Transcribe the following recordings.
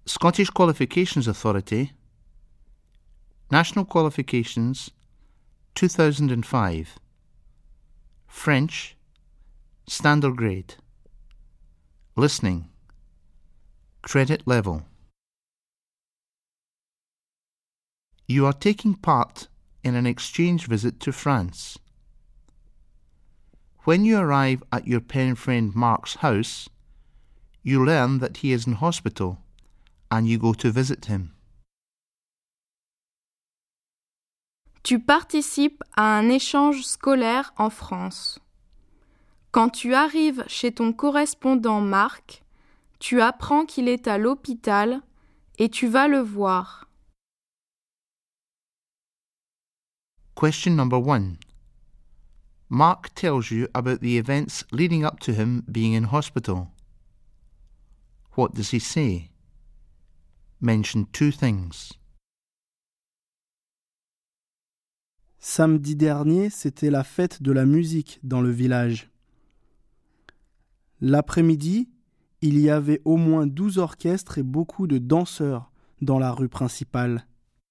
Scottish Qualifications Authority, National Qualifications, 2005. French, Standard Grade. Listening, Credit Level. You are taking part in an exchange visit to France. When you arrive at your pen friend Mark's house, you learn that he is in hospital and you go to visit him. Tu participes à un échange scolaire en France. Quand tu arrives chez ton correspondant Marc, tu apprends qu'il est à l'hôpital et tu vas le voir. Question number 1. Mark tells you about the events leading up to him being in hospital. What does he say? Mention 2 things. Samedi dernier, c'était la fête de la musique dans le village. L'après-midi, il y avait au moins 12 orchestres et beaucoup de danseurs dans la rue principale.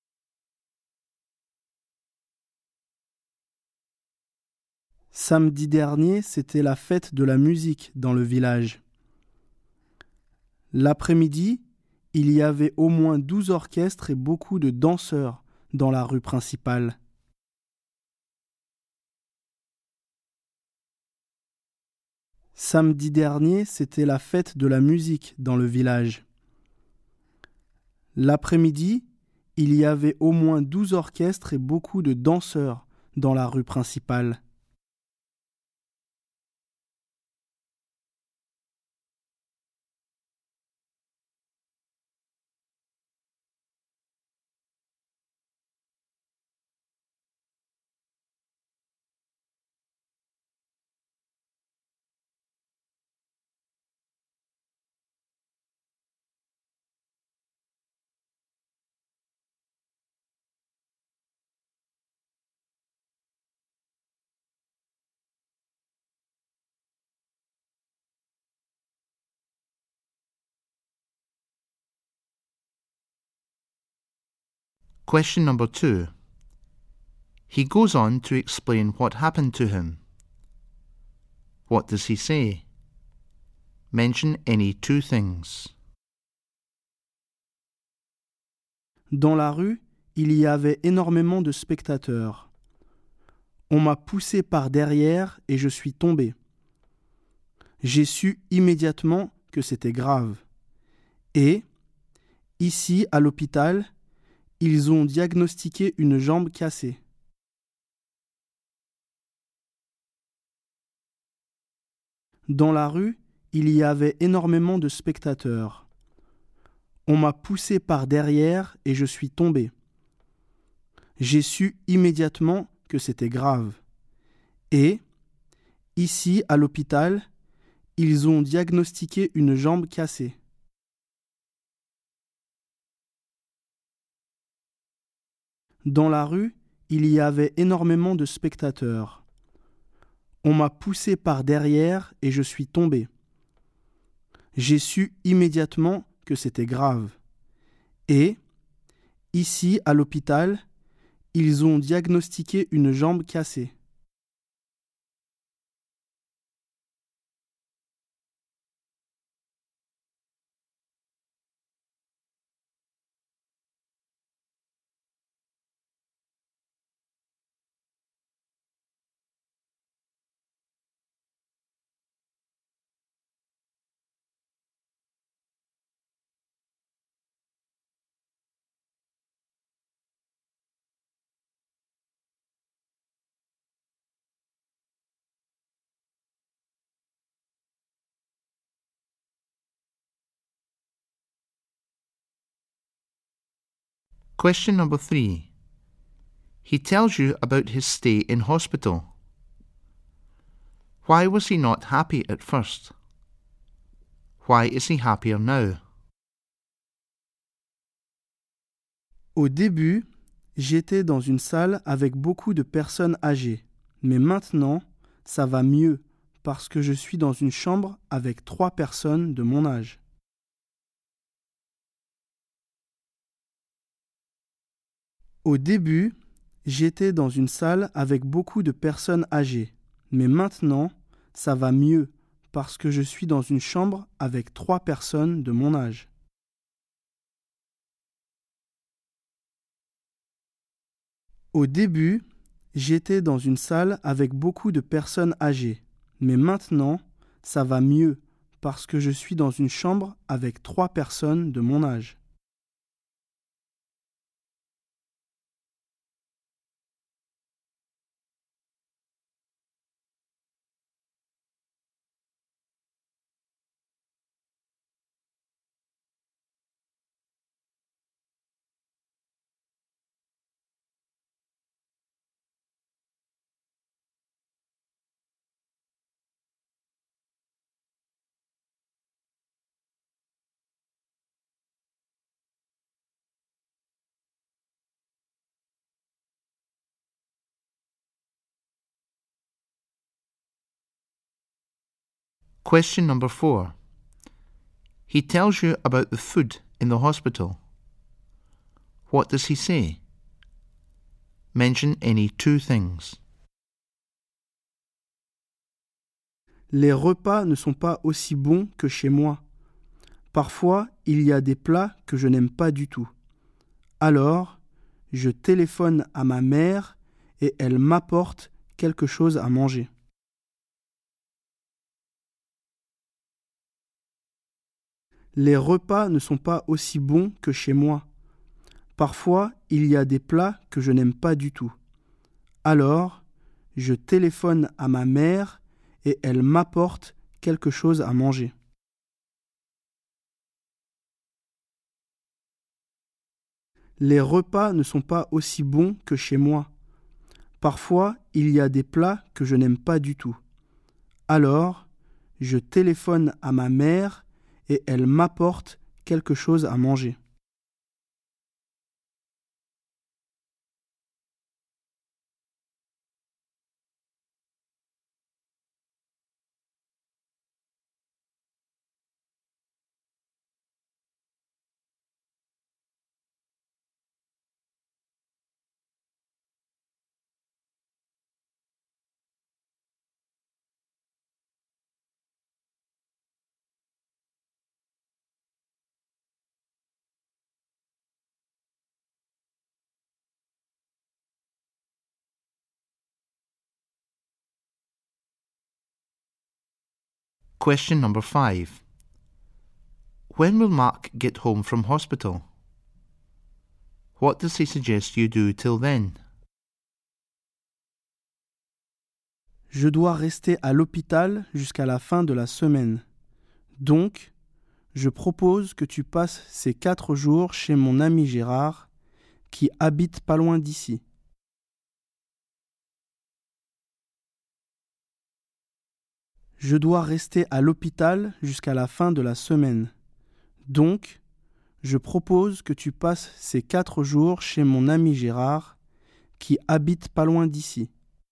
Samedi dernier, c'était la fête de la musique dans le village. L'après-midi, il y avait au moins 12 orchestres et beaucoup de danseurs dans la rue principale. Samedi dernier, c'était la fête de la musique dans le village. L'après-midi, il y avait au moins 12 orchestres et beaucoup de danseurs dans la rue principale. Question number 2. He goes on to explain what happened to him. What does he say? Mention any 2 things. Dans la rue, il y avait énormément de spectateurs. On m'a poussé par derrière et je suis tombé. J'ai su immédiatement que c'était grave. Et, ici, à l'hôpital, ils ont diagnostiqué une jambe cassée. Dans la rue, il y avait énormément de spectateurs. On m'a poussé par derrière et je suis tombé. J'ai su immédiatement que c'était grave. Et, ici, à l'hôpital, ils ont diagnostiqué une jambe cassée. Dans la rue, il y avait énormément de spectateurs. On m'a poussé par derrière et je suis tombé. J'ai su immédiatement que c'était grave. Et, ici, à l'hôpital, ils ont diagnostiqué une jambe cassée. Question number 3. He tells you about his stay in hospital. Why was he not happy at first? Why is he happier now? Au début, j'étais dans une salle avec beaucoup de personnes âgées. Mais maintenant, ça va mieux parce que je suis dans une chambre avec 3 personnes de mon âge. Au début, j'étais dans une salle avec beaucoup de personnes âgées, mais maintenant, ça va mieux parce que je suis dans une chambre avec 3 personnes de mon âge. Au début, j'étais dans une salle avec beaucoup de personnes âgées, mais maintenant, ça va mieux parce que je suis dans une chambre avec 3 personnes de mon âge. Question number 4. He tells you about the food in the hospital. What does he say? Mention any 2 things. Les repas ne sont pas aussi bons que chez moi. Parfois, il y a des plats que je n'aime pas du tout. Alors, je téléphone à ma mère et elle m'apporte quelque chose à manger. Les repas ne sont pas aussi bons que chez moi. Parfois, il y a des plats que je n'aime pas du tout. Alors, je téléphone à ma mère et elle m'apporte quelque chose à manger. Les repas ne sont pas aussi bons que chez moi. Parfois, il y a des plats que je n'aime pas du tout. Alors, je téléphone à ma mère et elle m'apporte quelque chose à manger. Question number 5. When will Mark get home from hospital? What does he suggest you do till then? Je dois rester à l'hôpital jusqu'à la fin de la semaine. Donc, je propose que tu passes ces 4 jours chez mon ami Gérard, qui habite pas loin d'ici. Je dois rester à l'hôpital jusqu'à la fin de la semaine. Donc, je propose que tu passes ces 4 jours chez mon ami Gérard, qui habite pas loin d'ici.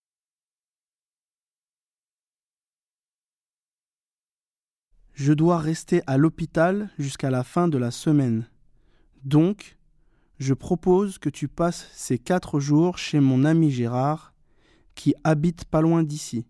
Je dois rester à l'hôpital jusqu'à la fin de la semaine. Donc, je propose que tu passes ces 4 jours chez mon ami Gérard, qui habite pas loin d'ici.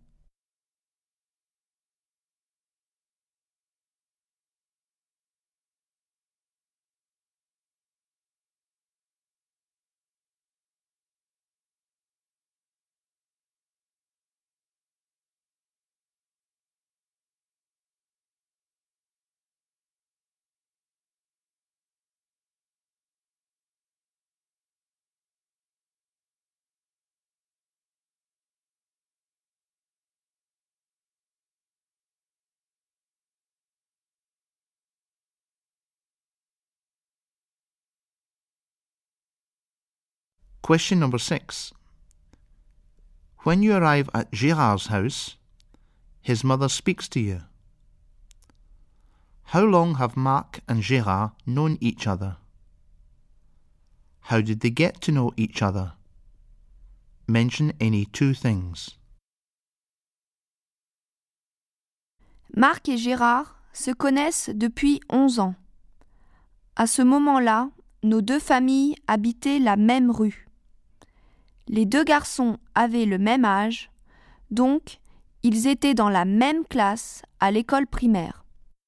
Question number 6. When you arrive at Gérard's house, his mother speaks to you. How long have Mark and Gérard known each other? How did they get to know each other? Mention any 2 things. Marc et Gérard se connaissent depuis 11 ans. À ce moment-là, nos 2 familles habitaient la même rue. Les deux garçons avaient le même âge, donc ils étaient dans la même classe à l'école primaire.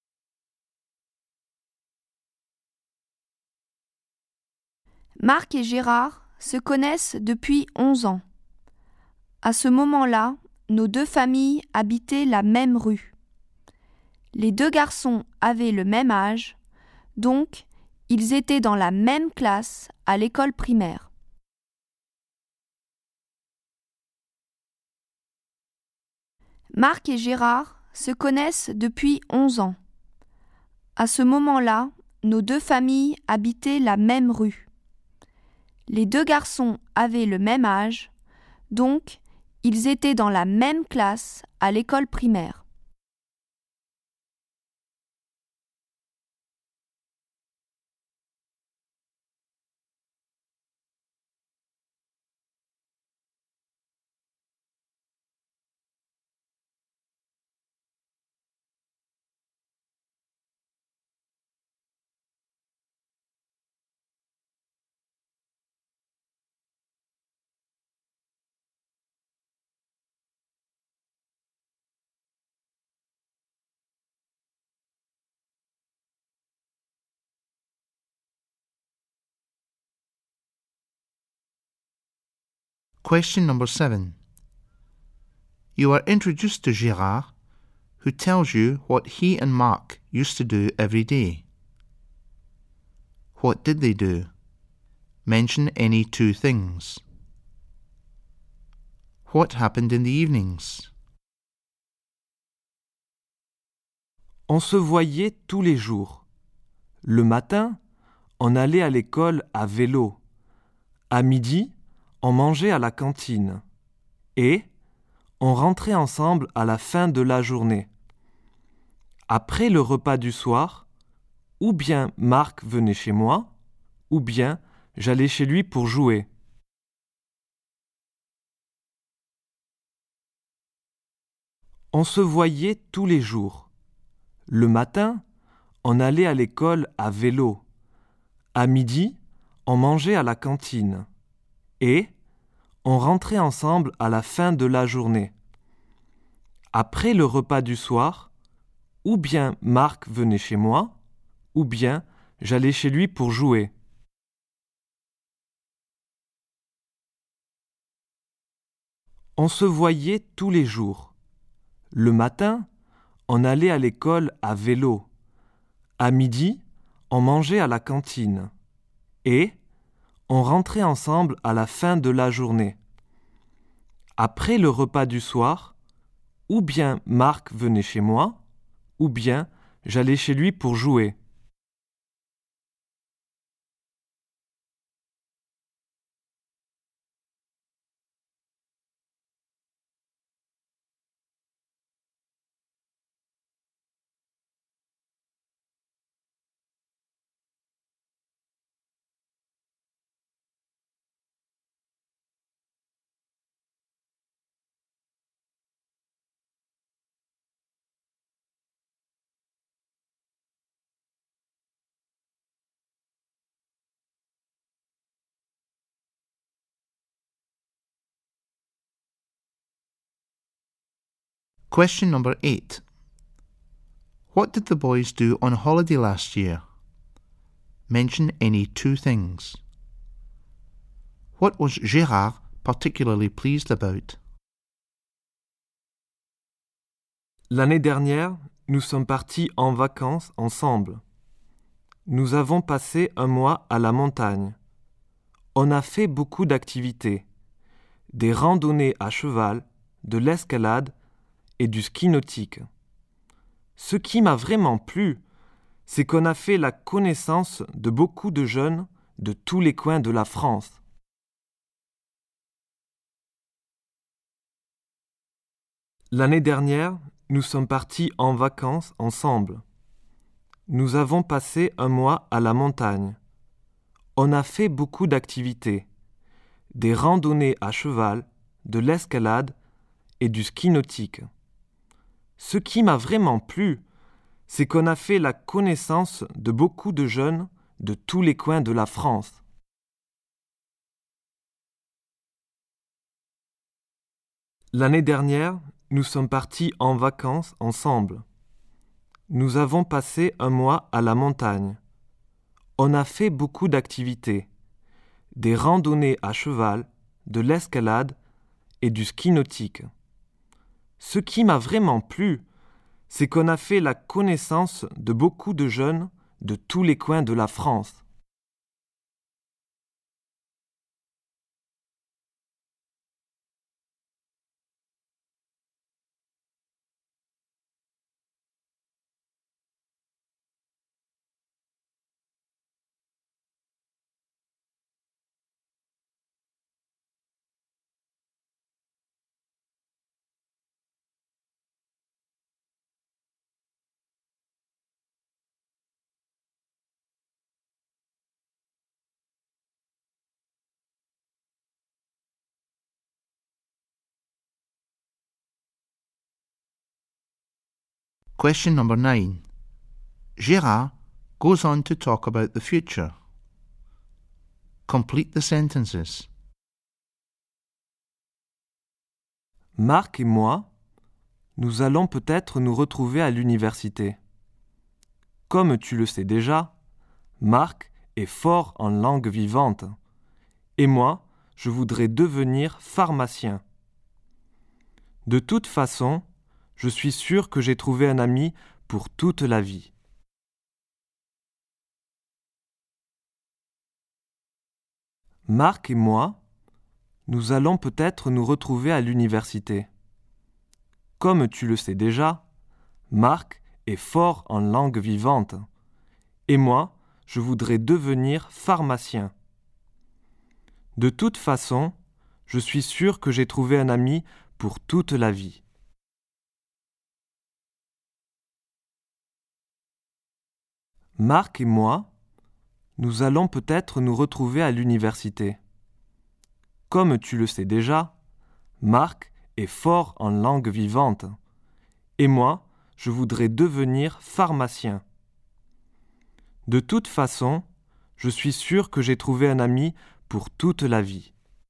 Marc et Gérard se connaissent depuis 11 ans. À ce moment-là, nos deux familles habitaient la même rue. Les deux garçons avaient le même âge, donc ils étaient dans la même classe à l'école primaire. Marc et Gérard se connaissent depuis 11 ans. À ce moment-là, nos deux familles habitaient la même rue. Les deux garçons avaient le même âge, donc ils étaient dans la même classe à l'école primaire. Question number 7. You are introduced to Gérard, who tells you what he and Marc used to do every day. What did they do? Mention any two things. What happened in the evenings? On se voyait tous les jours. Le matin, on allait à l'école à vélo. À midi, on mangeait à la cantine. Et on rentrait ensemble à la fin de la journée. Après le repas du soir, ou bien Marc venait chez moi, ou bien j'allais chez lui pour jouer. On se voyait tous les jours. Le matin, on allait à l'école à vélo. À midi, on mangeait à la cantine. Et on rentrait ensemble à la fin de la journée. Après le repas du soir, ou bien Marc venait chez moi, ou bien j'allais chez lui pour jouer. On se voyait tous les jours. Le matin, on allait à l'école à vélo. À midi, on mangeait à la cantine. Et on rentrait ensemble à la fin de la journée. Après le repas du soir, ou bien Marc venait chez moi, ou bien j'allais chez lui pour jouer. Question number 8. What did the boys do on holiday last year? Mention any two things. What was Gérard particularly pleased about? L'année dernière, nous sommes partis en vacances ensemble. Nous avons passé un mois à la montagne. On a fait beaucoup d'activités. Des randonnées à cheval, de l'escalade et du ski nautique. Ce qui m'a vraiment plu, c'est qu'on a fait la connaissance de beaucoup de jeunes de tous les coins de la France. L'année dernière, nous sommes partis en vacances ensemble. Nous avons passé un mois à la montagne. On a fait beaucoup d'activités. Des randonnées à cheval, de l'escalade et du ski nautique. Ce qui m'a vraiment plu, c'est qu'on a fait la connaissance de beaucoup de jeunes de tous les coins de la France. L'année dernière, nous sommes partis en vacances ensemble. Nous avons passé un mois à la montagne. On a fait beaucoup d'activités, des randonnées à cheval, de l'escalade et du ski nautique. Ce qui m'a vraiment plu, c'est qu'on a fait la connaissance de beaucoup de jeunes de tous les coins de la France. Question number 9. Gérard goes on to talk about the future. Complete the sentences. Marc et moi, nous allons peut-être nous retrouver à l'université. Comme tu le sais déjà, Marc est fort en langue vivante. Et moi, je voudrais devenir pharmacien. De toute façon, je suis sûr que j'ai trouvé un ami pour toute la vie. Marc et moi, nous allons peut-être nous retrouver à l'université. Comme tu le sais déjà, Marc est fort en langue vivante. Et moi, je voudrais devenir pharmacien. De toute façon, je suis sûr que j'ai trouvé un ami pour toute la vie. Marc et moi, nous allons peut-être nous retrouver à l'université. Comme tu le sais déjà, Marc est fort en langue vivante. Et moi, je voudrais devenir pharmacien. De toute façon, je suis sûr que j'ai trouvé un ami pour toute la vie.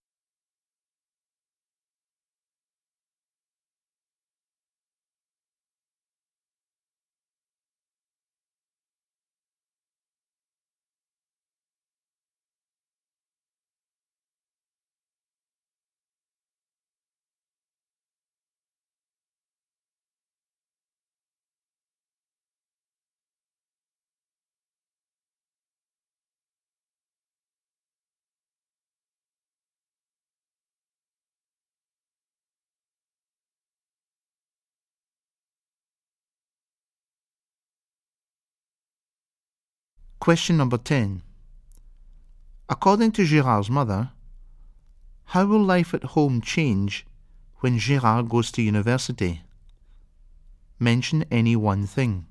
Question number 10. According to Gérard's mother, how will life at home change when Gérard goes to university? Mention any one thing.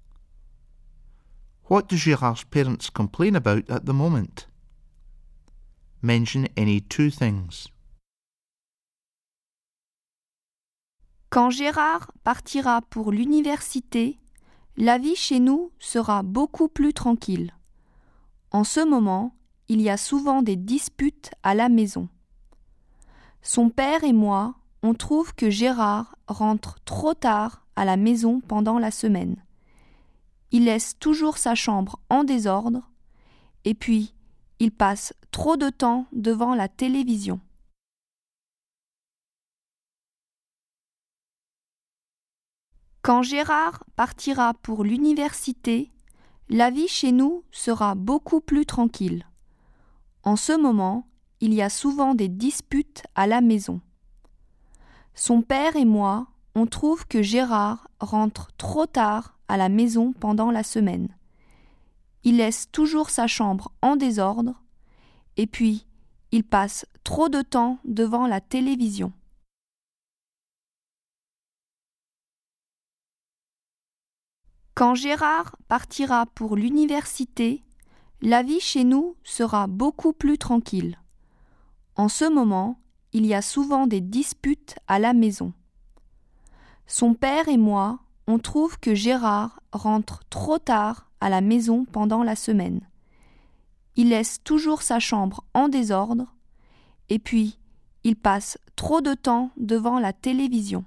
What do Gérard's parents complain about at the moment? Mention any two things. Quand Gérard partira pour l'université, la vie chez nous sera beaucoup plus tranquille. En ce moment, il y a souvent des disputes à la maison. Son père et moi, on trouve que Gérard rentre trop tard à la maison pendant la semaine. Il laisse toujours sa chambre en désordre et puis il passe trop de temps devant la télévision. Quand Gérard partira pour l'université, la vie chez nous sera beaucoup plus tranquille. En ce moment, il y a souvent des disputes à la maison. Son père et moi, on trouve que Gérard rentre trop tard à la maison pendant la semaine. Il laisse toujours sa chambre en désordre et puis il passe trop de temps devant la télévision. Quand Gérard partira pour l'université, la vie chez nous sera beaucoup plus tranquille. En ce moment, il y a souvent des disputes à la maison. Son père et moi, on trouve que Gérard rentre trop tard à la maison pendant la semaine. Il laisse toujours sa chambre en désordre et puis il passe trop trop de temps devant la télévision.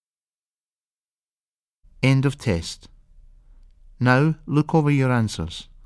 End of test. Now look over your answers.